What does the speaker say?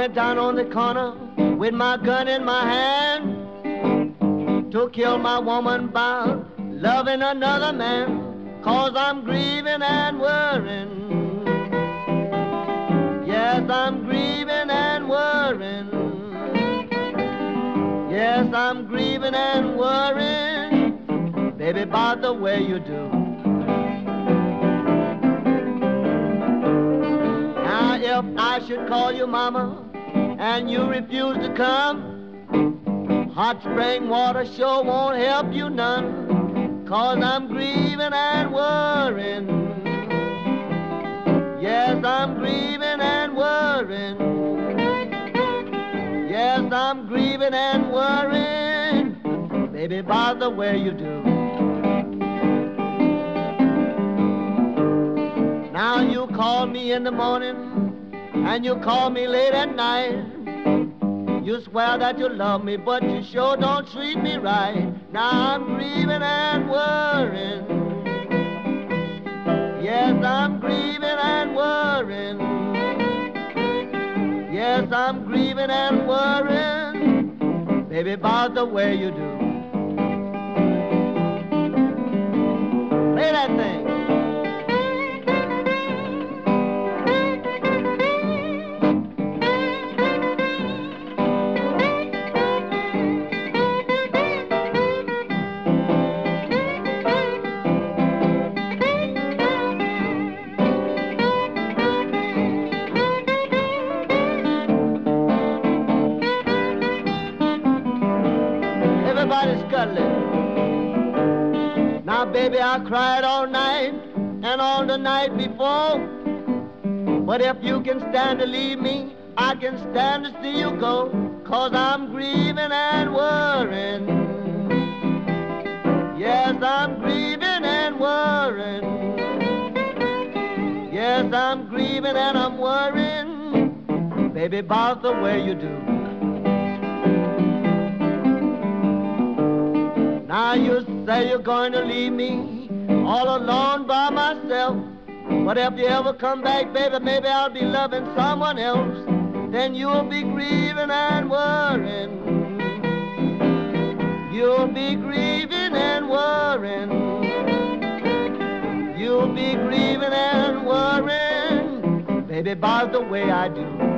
me down on the corner with my gun in my hand to kill my woman by loving another man. 'Cause I'm grieving and worrying. Yes, I'm grieving and worrying. Yes, I'm grieving and worrying, baby, about the way you do. Now, if I should call you mama and you refuse to come, hot spring water sure won't help you none. 'Cause I'm grieving and worrying. Yes, I'm grieving and worrying. Yes, I'm grieving and worrying, baby, about the way you do. Now you call me in the morning and you call me late at night. You swear that you love me, but you sure don't treat me right. Now I'm grieving and worrying. Yes, I'm grieving and worrying. Yes, I'm grieving and worrying, baby, about the way you do. Play that thing. Everybody's cuddling. Now, baby, I cried all night and all the night before. But if you can stand to leave me, I can stand to see you go. 'Cause I'm grieving and worrying. Yes, I'm grieving and worrying. Yes, I'm grieving and I'm worrying, baby, about the way you do. Now you say you're going to leave me all alone by myself. But if you ever come back, baby, maybe I'll be loving someone else. Then you'll be grieving and worrying. You'll be grieving and worrying. You'll be grieving and worrying, baby, about the way I do.